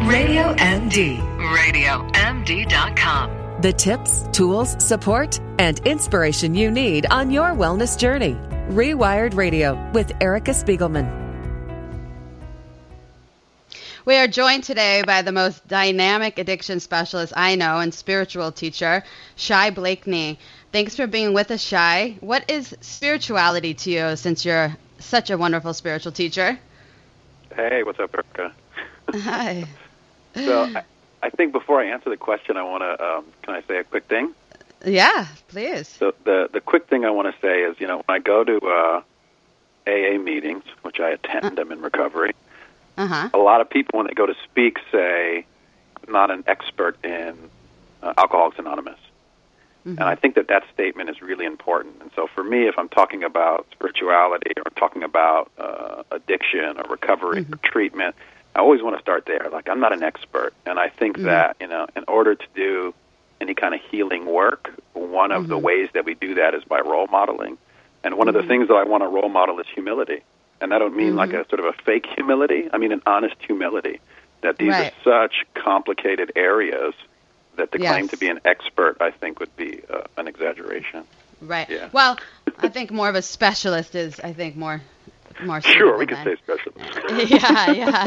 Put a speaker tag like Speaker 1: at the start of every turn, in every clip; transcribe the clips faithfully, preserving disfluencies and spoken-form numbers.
Speaker 1: Radio M D. radio M D dot com. The tips, tools, support, and inspiration you need on your wellness journey. Rewired Radio with Erica Spiegelman.
Speaker 2: We are joined today by the most dynamic addiction specialist I know and spiritual teacher, Shai Blakeney. Thanks for being with us, Shai. What is spirituality to you, since you're such a wonderful spiritual teacher?
Speaker 3: Hey, what's up, Erica?
Speaker 2: Hi.
Speaker 3: So I, I think before I answer the question, I want to, um, can I say a quick thing?
Speaker 2: Yeah, please.
Speaker 3: So the the quick thing I want to say is, you know, when I go to uh, A A meetings, which I attend, uh, I'm in recovery,
Speaker 2: uh-huh.
Speaker 3: a lot of people, when they go to speak, say, I'm not an expert in uh, Alcoholics Anonymous. Mm-hmm. And I think that that statement is really important. And so for me, if I'm talking about spirituality or talking about uh, addiction or recovery mm-hmm. or treatment, I always want to start there. Like, I'm not an expert. And I think mm-hmm. that, you know, in order to do any kind of healing work, one of mm-hmm. the ways that we do that is by role modeling. And one mm-hmm. of the things that I want to role model is humility. And I don't mean mm-hmm. like a sort of a fake humility. I mean an honest humility, that these
Speaker 2: right.
Speaker 3: are such complicated areas that to
Speaker 2: yes.
Speaker 3: claim to be an expert, I think, would be uh, an exaggeration.
Speaker 2: Right.
Speaker 3: Yeah.
Speaker 2: Well, I think more of a specialist is, I think, more more
Speaker 3: Sure, we
Speaker 2: than.
Speaker 3: could say specialist.
Speaker 2: yeah,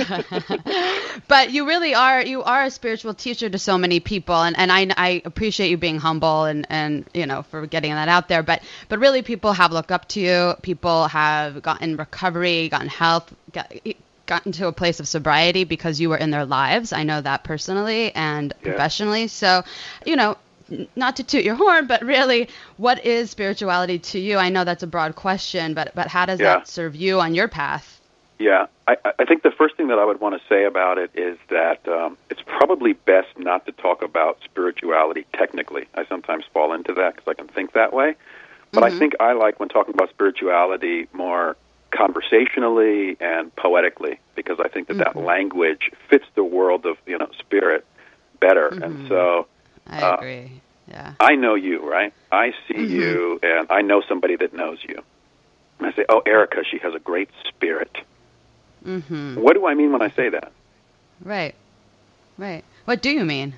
Speaker 2: yeah. But you really are, you are a spiritual teacher to so many people, and, and I, I appreciate you being humble and, and, you know, for getting that out there. But, but really, people have looked up to you. People have gotten recovery, gotten health, got, gotten to a place of sobriety because you were in their lives. I know that personally and
Speaker 3: yeah.
Speaker 2: professionally. So, you know, not to toot your horn, but really, what is spirituality to you? I know that's a broad question, but but how does
Speaker 3: yeah.
Speaker 2: that serve you on your path?
Speaker 3: Yeah, I, I think the first thing that I would want to say about it is that um, it's probably best not to talk about spirituality technically. I sometimes fall into that because I can think that way. But mm-hmm. I think I like when talking about spirituality more conversationally and poetically, because I think that mm-hmm. that language fits the world of, you know, spirit better.
Speaker 2: Mm-hmm.
Speaker 3: And so
Speaker 2: I
Speaker 3: uh,
Speaker 2: agree. Yeah.
Speaker 3: I know you, right? I see mm-hmm. you, and I know somebody that knows you. And I say, oh, Erica, she has a great spirit.
Speaker 2: Mm-hmm.
Speaker 3: What do I mean when I say that?
Speaker 2: Right. Right. What do you mean?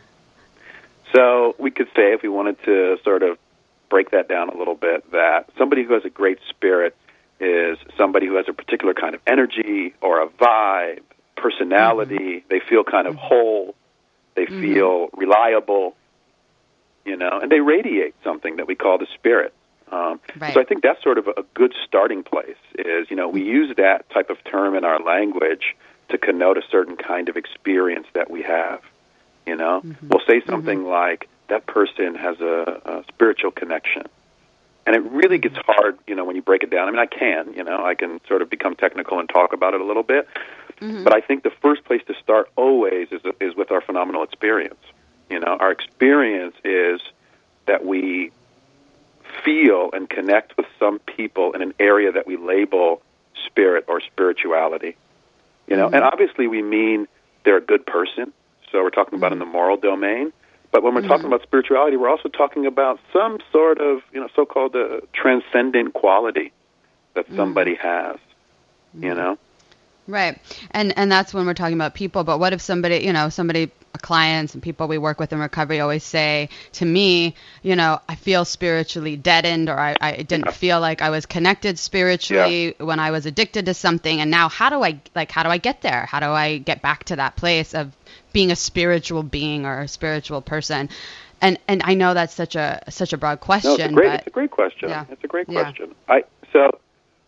Speaker 3: So we could say, if we wanted to sort of break that down a little bit, that somebody who has a great spirit is somebody who has a particular kind of energy or a vibe, personality. Mm-hmm. They feel kind of whole. They mm-hmm. feel reliable, you know, and they radiate something that we call the spirit. Um,
Speaker 2: right.
Speaker 3: So I think that's sort of a good starting place is, you know, we use that type of term in our language to connote a certain kind of experience that we have, you know. Mm-hmm. We'll say something mm-hmm. like, that person has a, a spiritual connection. And it really gets hard, you know, when you break it down. I mean, I can, you know, I can sort of become technical and talk about it a little bit. Mm-hmm. But I think the first place to start always is is with our phenomenal experience. You know, our experience is that we feel and connect with some people in an area that we label spirit or spirituality. You know, mm-hmm. and obviously we mean they're a good person. So we're talking about mm-hmm. in the moral domain. But when we're mm-hmm. talking about spirituality, we're also talking about some sort of, you know, so-called uh, transcendent quality that somebody mm-hmm. has, mm-hmm. you know?
Speaker 2: Right. And and that's when we're talking about people. But what if somebody, you know, somebody, clients and people we work with in recovery always say to me, you know, I feel spiritually deadened, or I, I didn't
Speaker 3: yeah.
Speaker 2: feel like I was connected spiritually yeah. when I was addicted to something. And now how do I, like, how do I get there? How do I get back to that place of being a spiritual being or a spiritual person? And and I know that's such a such a broad question.
Speaker 3: No, it's a great,
Speaker 2: but,
Speaker 3: it's a great question.
Speaker 2: Yeah.
Speaker 3: It's a great
Speaker 2: Yeah.
Speaker 3: question. I so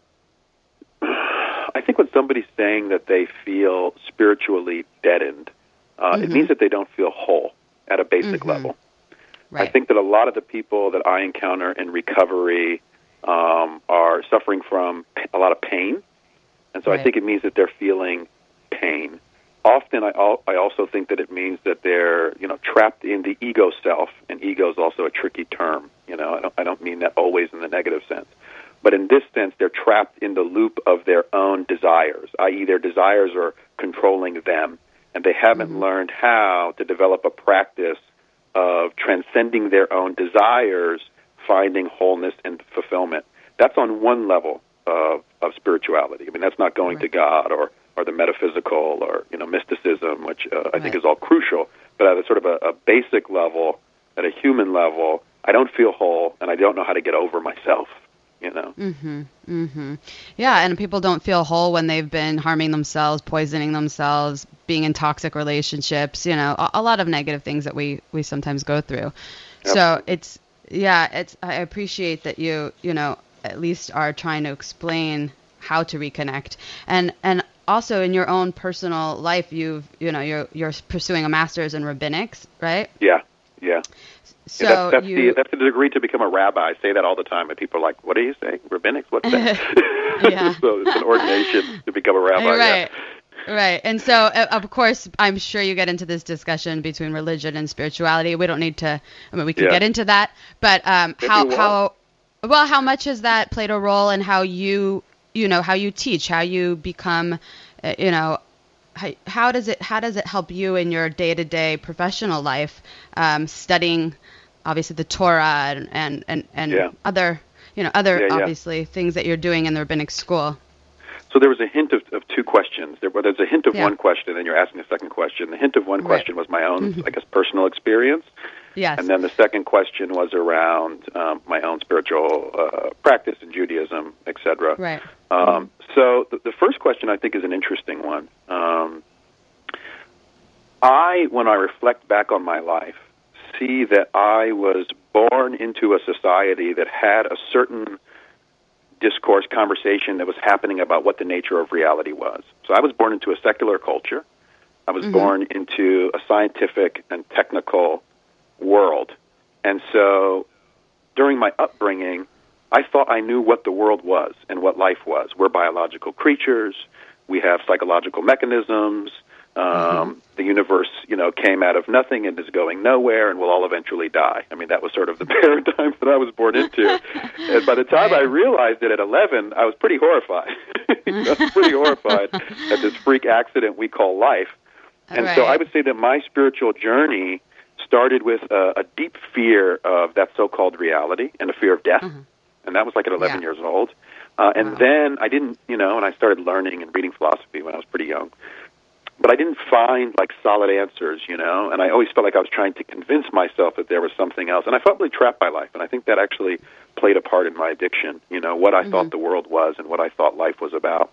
Speaker 3: I think when somebody's saying that they feel spiritually deadened, uh, mm-hmm. it means that they don't feel whole at a basic
Speaker 2: mm-hmm.
Speaker 3: level.
Speaker 2: Right.
Speaker 3: I think that a lot of the people that I encounter in recovery um, are suffering from a lot of pain, and so
Speaker 2: right.
Speaker 3: I think it means that they're feeling pain. Often, I, al- I also think that it means that they're, you know, trapped in the ego self, and ego is also a tricky term. You know, I don't, I don't mean that always in the negative sense, but in this sense, they're trapped in the loop of their own desires, that is, their desires are controlling them, and they haven't mm-hmm. learned how to develop a practice of transcending their own desires, finding wholeness and fulfillment. That's on one level of, of spirituality. I mean, that's not going
Speaker 2: right.
Speaker 3: to God or or the metaphysical or, you know, mysticism, which uh, I
Speaker 2: right.
Speaker 3: think is all crucial. But at a sort of a, a basic level, at a human level, I don't feel whole, and I don't know how to get over myself, you know?
Speaker 2: Mm-hmm. Mm-hmm. Yeah, and people don't feel whole when they've been harming themselves, poisoning themselves, being in toxic relationships, you know, a, a lot of negative things that we, we sometimes go through. Yep. So it's, yeah, it's, I appreciate that you, you know, at least are trying to explain how to reconnect. And, and also in your own personal life, you've, you know, you're, you're pursuing a master's in rabbinics, right?
Speaker 3: Yeah. Yeah.
Speaker 2: So
Speaker 3: yeah, that's, that's,
Speaker 2: you,
Speaker 3: the, that's the degree to become a rabbi. I say that all the time, and people are like, what are you saying? Rabbinics? What's that?
Speaker 2: Yeah.
Speaker 3: So it's an ordination to become a rabbi.
Speaker 2: Right.
Speaker 3: Yeah.
Speaker 2: Right. And so, uh, of course, I'm sure you get into this discussion between religion and spirituality. We don't need to, I mean, we can
Speaker 3: yeah.
Speaker 2: get into that. But um, how, how, well, how much has that played a role in how you, you know, how you teach, how you become, uh, you know, how, how does it, how does it help you in your day-to-day professional life, um, studying, obviously, the Torah and, and, and, and
Speaker 3: yeah.
Speaker 2: other, you know, other,
Speaker 3: yeah, yeah.
Speaker 2: obviously, things that you're doing in the rabbinic school?
Speaker 3: So there was a hint of, of two questions. There, well, there's a hint of
Speaker 2: yeah.
Speaker 3: one question, and you're asking a second question. The hint of one
Speaker 2: right.
Speaker 3: question was my own,
Speaker 2: mm-hmm.
Speaker 3: I guess, personal experience.
Speaker 2: Yes.
Speaker 3: And then the second question was around um, my own spiritual uh, practice in Judaism, et cetera.
Speaker 2: Right.
Speaker 3: Um,
Speaker 2: mm-hmm.
Speaker 3: So the, the first question, I think, is an interesting one. Um, I, when I reflect back on my life, see that I was born into a society that had a certain discourse, conversation that was happening about what the nature of reality was. So I was born into a secular culture. I was mm-hmm. born into a scientific and technical world. And so during my upbringing, I thought I knew what the world was and what life was. We're biological creatures. We have psychological mechanisms. Um, mm-hmm. The universe, you know, came out of nothing and is going nowhere, and we'll all eventually die. I mean, that was sort of the paradigm that I was born into. And by the time I realized it at eleven, I was pretty horrified. I was pretty horrified at this freak accident we call life. And right. so I would say that my spiritual journey started with a, a deep fear of that so-called reality and a fear of death. Mm-hmm. And that was like at eleven yeah. years old. Uh, and wow. then I didn't, you know, and I started learning and reading philosophy when I was pretty young. But I didn't find, like, solid answers, you know, and I always felt like I was trying to convince myself that there was something else. And I felt really trapped by life, and I think that actually played a part in my addiction, you know, what I mm-hmm. thought the world was and what I thought life was about.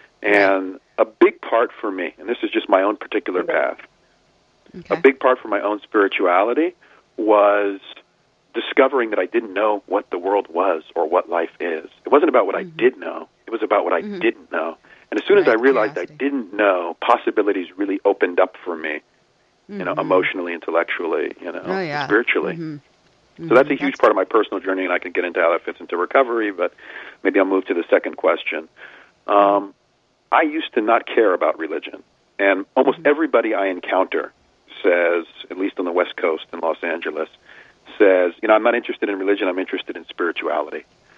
Speaker 3: And a big part for me, and this is just my own particular path, okay. a big part for my own spirituality was discovering that I didn't know what the world was or what life is. It wasn't about what mm-hmm. I did know. It was about what I mm-hmm. didn't know. And as soon right, as I realized curiosity. I didn't know, possibilities really opened up for me, mm-hmm. you know, emotionally, intellectually, you know,
Speaker 2: oh, yeah.
Speaker 3: spiritually.
Speaker 2: Mm-hmm. Mm-hmm.
Speaker 3: So that's a huge that's... part of my personal journey, and I can get into how that fits into recovery, but maybe I'll move to the second question. Um, I used to not care about religion, and almost mm-hmm. everybody I encounter says, at least on the West Coast in Los Angeles, says, you know, I'm not interested in religion, I'm interested in spirituality.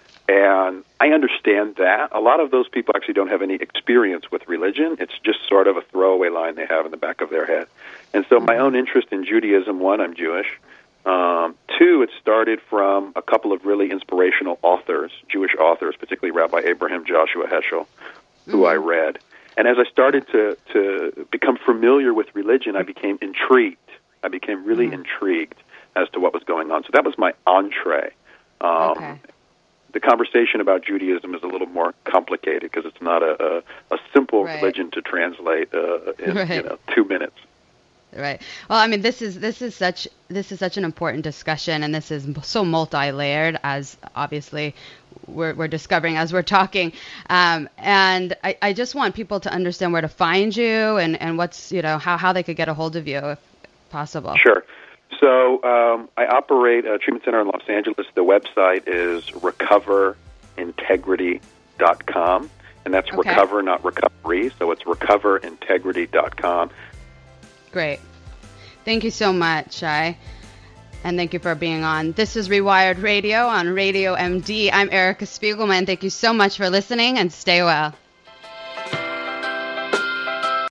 Speaker 3: And I understand that. A lot of those people actually don't have any experience with religion. It's just sort of a throwaway line they have in the back of their head. And so my own interest in Judaism, one, I'm Jewish. Um, two, it started from a couple of really inspirational authors, Jewish authors, particularly Rabbi Abraham Joshua Heschel, who mm-hmm. I read. And as I started to, to become familiar with religion, I became intrigued. I became really mm-hmm. intrigued as to what was going on. So that was my entree. Um, okay. The conversation about Judaism is a little more complicated because it's not a, a, a simple right. religion to translate uh, in right. you know two minutes.
Speaker 2: Right. Well, I mean, this is this is such this is such an important discussion, and this is so multi-layered, as obviously we're we're discovering as we're talking. Um, and I, I just want people to understand where to find you and, and what's you know how, how they could get a hold of you if possible.
Speaker 3: Sure. So um, I operate a treatment center in Los Angeles. The website is recover integrity dot com, and that's okay. recover, not recovery. So it's recover integrity dot com.
Speaker 2: Great. Thank you so much, Shai. And thank you for being on. This is Rewired Radio on Radio M D. I'm Erica Spiegelman. Thank you so much for listening, and stay well.